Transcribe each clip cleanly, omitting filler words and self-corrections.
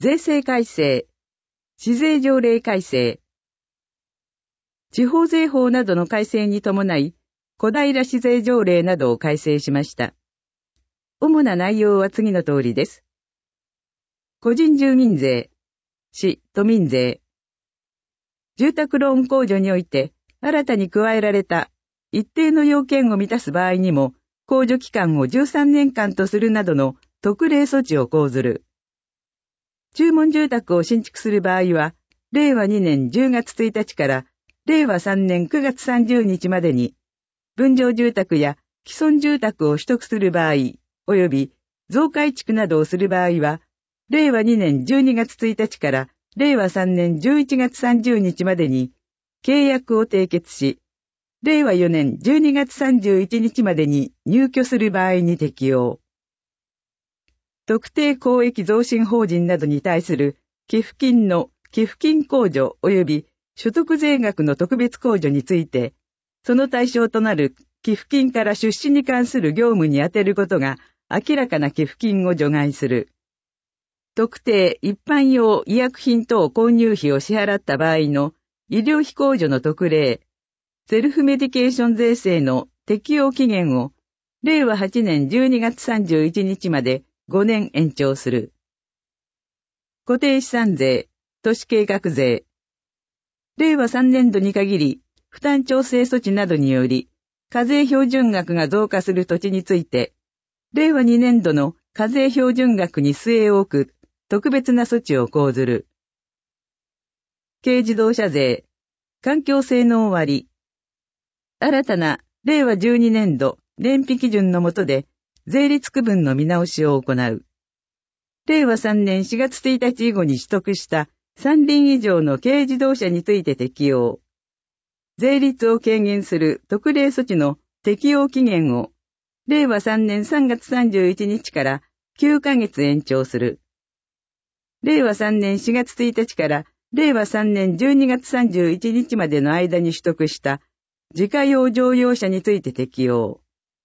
税制改正、市税条例改正、地方税法などの改正に伴い、小平市税条例などを改正しました。主な内容は次の通りです。個人住民税、市都民税。住宅ローン控除において、新たに加えられた一定の要件を満たす場合にも、控除期間を13年間とするなどの特例措置を講ずる。注文住宅を新築する場合は、令和2年10月1日から令和3年9月30日までに、分譲住宅や既存住宅を取得する場合、及び増改築などをする場合は、令和2年12月1日から令和3年11月30日までに契約を締結し、令和4年12月31日までに入居する場合に適用。特定公益増進法人などに対する寄付金の寄付金控除及び所得税額の特別控除について、その対象となる寄付金から出資に関する業務に充てることが明らかな寄付金を除外する。特定一般用医薬品等購入費を支払った場合の医療費控除の特例、セルフメディケーション税制の適用期限を令和8年12月31日まで5年延長する。固定資産税、都市計画税。令和3年度に限り、負担調整措置などにより、課税標準額が増加する土地について、令和2年度の課税標準額に据え置く特別な措置を講ずる。軽自動車税、環境性能割。新たな令和12年度燃費基準の下で税率区分の見直しを行う。令和3年4月1日以後に取得した3輪以上の軽自動車について適用。税率を軽減する特例措置の適用期限を令和3年3月31日から9ヶ月延長する。令和3年4月1日から令和3年12月31日までの間に取得した自家用乗用車について適用。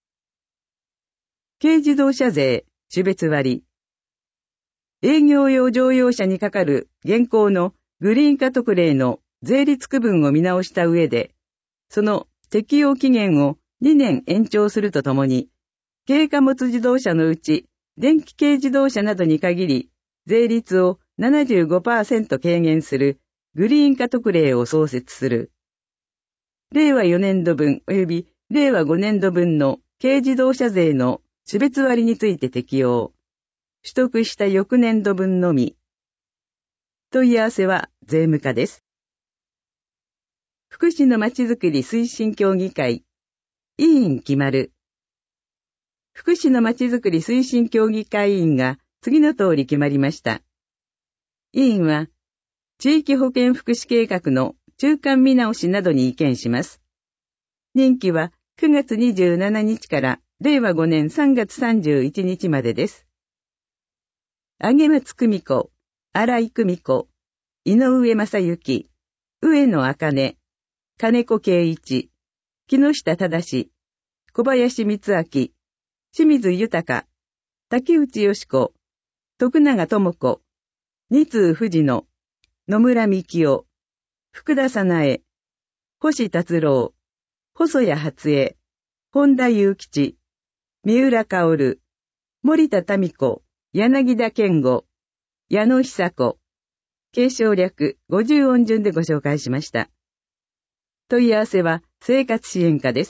軽自動車税、種別割。営業用乗用車にかかる現行のグリーン化特例の税率区分を見直した上で、その適用期限を2年延長するとともに、軽貨物自動車のうち電気軽自動車などに限り、税率を 75% 軽減するグリーン化特例を創設する。令和4年度分及び令和5年度分の軽自動車税の種別割について適用。取得した翌年度分のみ。問い合わせは税務課です。福祉のまちづくり推進協議会。委員決まる。福祉のまちづくり推進協議会委員が次の通り決まりました。委員は、地域保健福祉計画の中間見直しなどに意見します。任期は9月27日から令和5年3月31日までです。揚松久美子、新井久美子、井上正幸、上野茜、金子圭一、木下忠、小林光明、清水豊、竹内よし子、徳永智子、二通藤野、野村幹夫、福田早苗、星達郎、細谷初江、本田祐吉、三浦薫、森田民子、柳田健吾、矢野久子、継承略50音順でご紹介しました。問い合わせは生活支援課です。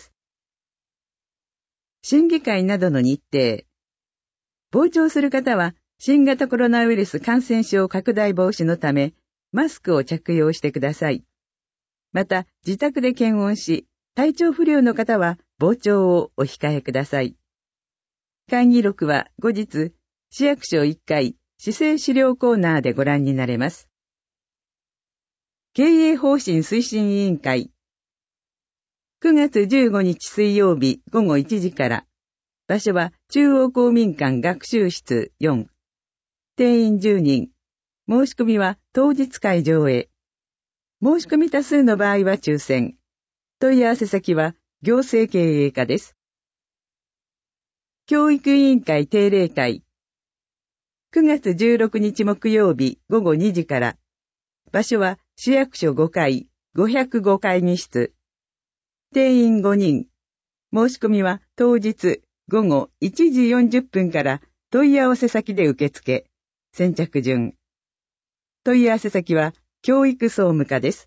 審議会などの日程。傍聴する方は新型コロナウイルス感染症拡大防止のためマスクを着用してください。また自宅で検温し、体調不良の方は傍聴をお控えください。会議録は後日、市役所1階、市政資料コーナーでご覧になれます。経営方針推進委員会。9月15日水曜日午後1時から。場所は中央公民館学習室4。定員10人。申し込みは当日会場へ。申し込み多数の場合は抽選。問い合わせ先は行政経営課です。教育委員会定例会。 9月16日木曜日午後2時から。場所は市役所5階、505会議室。定員5人。申し込みは当日午後1時40分から問い合わせ先で受付。先着順。問い合わせ先は教育総務課です。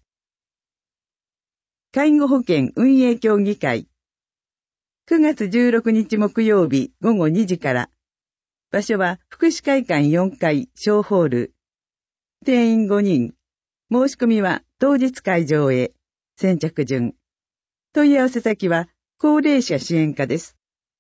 介護保険運営協議会。9月16日木曜日午後2時から。場所は福祉会館4階小ホール。定員5人。申し込みは当日会場へ。先着順。問い合わせ先は高齢者支援課です。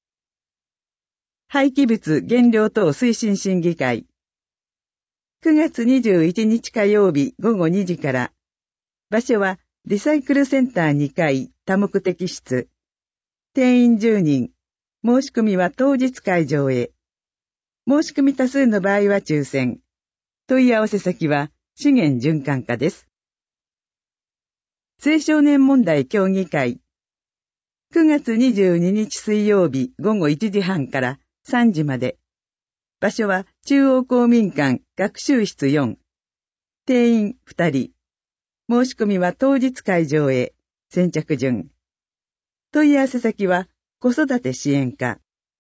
廃棄物減量等推進審議会。9月21日火曜日午後2時から。場所はリサイクルセンター2階多目的室。定員10人。申し込みは当日会場へ。申し込み多数の場合は抽選。問い合わせ先は資源循環課です。青少年問題協議会。9月22日水曜日午後1時半から3時まで。場所は中央公民館学習室4。定員2人。申し込みは当日会場へ。先着順。問い合わせ先は子育て支援課。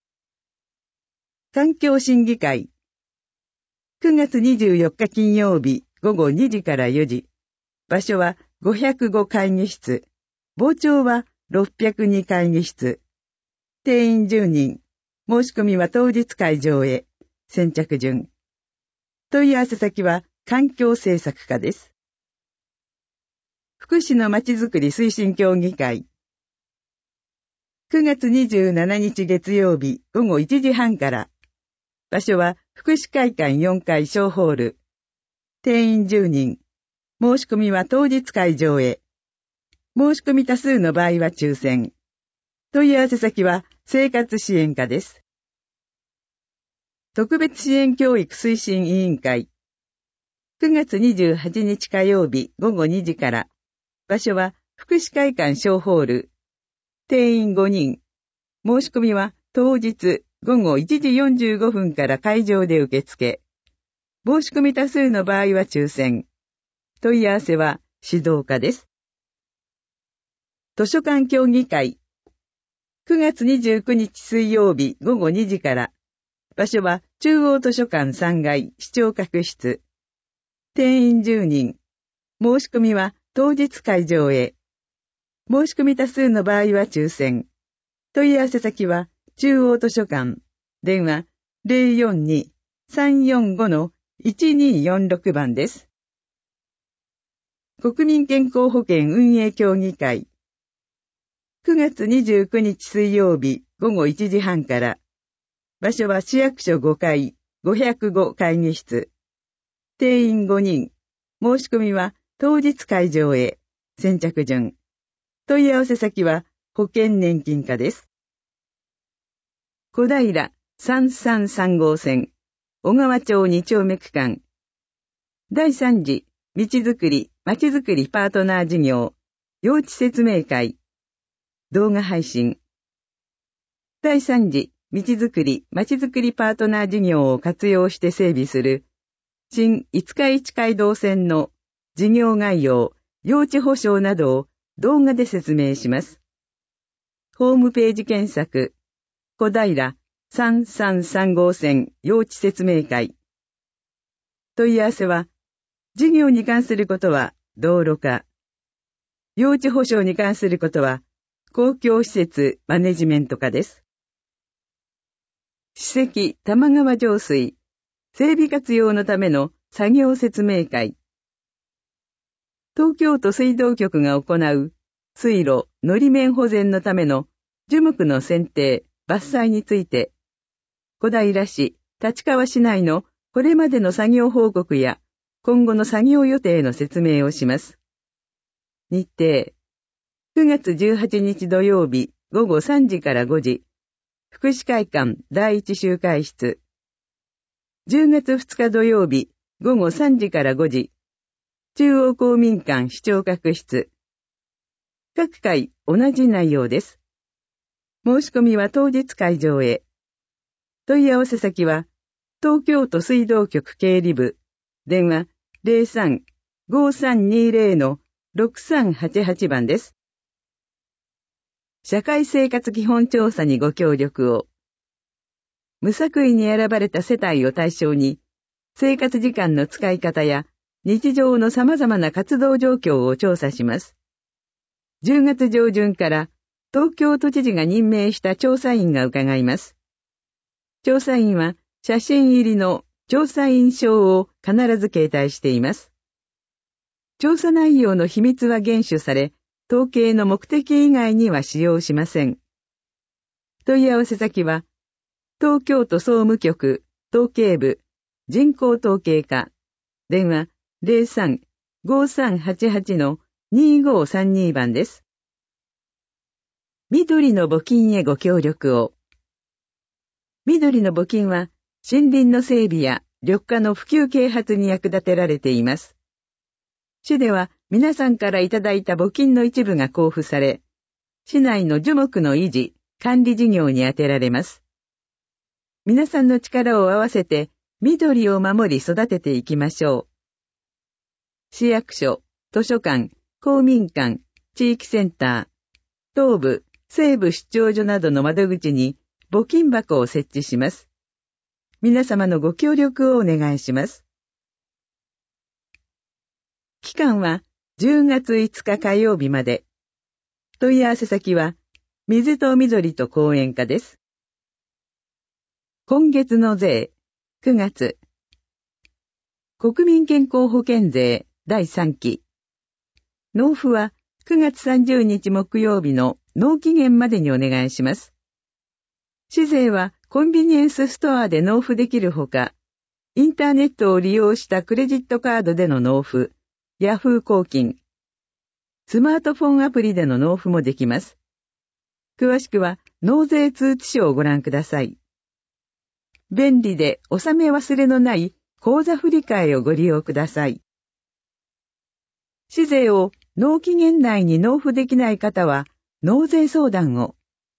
環境審議会。9月24日金曜日午後2時から4時。場所は505会議室。傍聴は602会議室。定員10人。申し込みは当日会場へ。先着順。問い合わせ先は環境政策課です。福祉のまちづくり推進協議会。9月27日月曜日午後1時半から。場所は福祉会館4階小ホール。定員10人。申し込みは当日会場へ。申し込み多数の場合は抽選。問い合わせ先は生活支援課です。特別支援教育推進委員会。9月28日火曜日午後2時から。場所は福祉会館小ホール。定員5人。申し込みは当日午後1時45分から会場で受付。申し込み多数の場合は抽選。問い合わせは指導課です。図書館協議会。9月29日水曜日午後2時から。場所は中央図書館3階視聴覚室。定員10人。申し込みは当日会場へ。申し込み多数の場合は抽選。問い合わせ先は中央図書館。電話 042-345-1246 番です。国民健康保険運営協議会。9月29日水曜日午後1時半から。場所は市役所5階505会議室。定員5人。申し込みは当日会場へ。先着順。問い合わせ先は保険年金課です。小平333号線、小川町2丁目区間。第3次道づくりまちづくりパートナー事業、用地説明会。動画配信。第3次道づくりまちづくりパートナー事業を活用して整備する、新五日市街道線の事業概要、用地保証などを動画で説明します。ホームページ検索、小平333号線用地説明会。問い合わせは、事業に関することは道路課。用地保証に関することは公共施設マネジメント課です。史跡玉川上水、整備活用のための作業説明会。東京都水道局が行う水路、のり面保全のための樹木の剪定、伐採について、小平市、立川市内のこれまでの作業報告や今後の作業予定の説明をします。日程、9月18日土曜日午後3時から5時、福祉会館第一集会室。10月2日土曜日午後3時から5時、中央公民館視聴覚室。各回同じ内容です。申し込みは当日会場へ。問い合わせ先は、 東京都水道局経理部、電話03-5320-6388番です。社会生活基本調査にご協力を。無作為に選ばれた世帯を対象に、生活時間の使い方や日常の様々な活動状況を調査します。10月上旬から東京都知事が任命した調査員が伺います。調査員は写真入りの調査員証を必ず携帯しています。調査内容の秘密は厳守され、統計の目的以外には使用しません。問い合わせ先は、東京都総務局、統計部、人口統計課、電話03-5388-2532番です。緑の募金へご協力を。緑の募金は、森林の整備や緑化の普及啓発に役立てられています。市では皆さんからいただいた募金の一部が交付され、市内の樹木の維持、管理事業に充てられます。皆さんの力を合わせて緑を守り育てていきましょう。市役所、図書館、公民館、地域センター、東部、西部出張所などの窓口に募金箱を設置します。皆様のご協力をお願いします。期間は10月5日火曜日まで。問い合わせ先は、水と緑と講演課です。今月の税、9月。国民健康保険税第3期。納付は9月30日木曜日の納期限までにお願いします。市税はコンビニエンスストアで納付できるほか、インターネットを利用したクレジットカードでの納付、ヤフー公金、スマートフォンアプリでの納付もできます。詳しくは納税通知書をご覧ください。便利で納め忘れのない口座振替をご利用ください。市税を納期限内に納付できない方は納税相談を。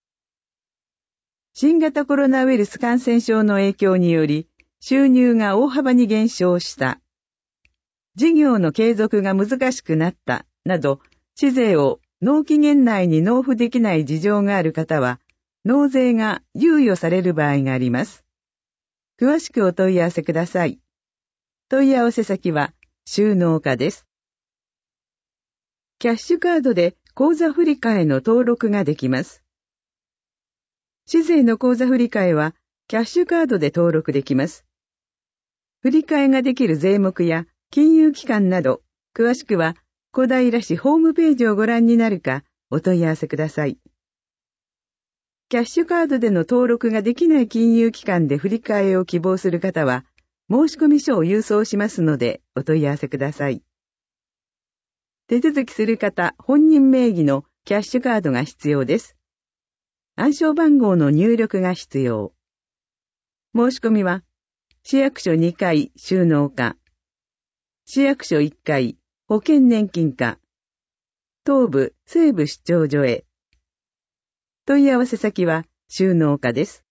新型コロナウイルス感染症の影響により収入が大幅に減少した。事業の継続が難しくなったなど、市税を納期限内に納付できない事情がある方は、納税が猶予される場合があります。詳しくお問い合わせください。問い合わせ先は収納課です。キャッシュカードで口座振替の登録ができます。市税の口座振替はキャッシュカードで登録できます。振替ができる税目や金融機関など、詳しくは小平市ホームページをご覧になるかお問い合わせください。キャッシュカードでの登録ができない金融機関で振り替えを希望する方は、申込書を郵送しますのでお問い合わせください。手続きする方本人名義のキャッシュカードが必要です。暗証番号の入力が必要。申し込みは、市役所2階収納課、市役所1階保険年金課、東部西部出張所へ。問い合わせ先は収納課です。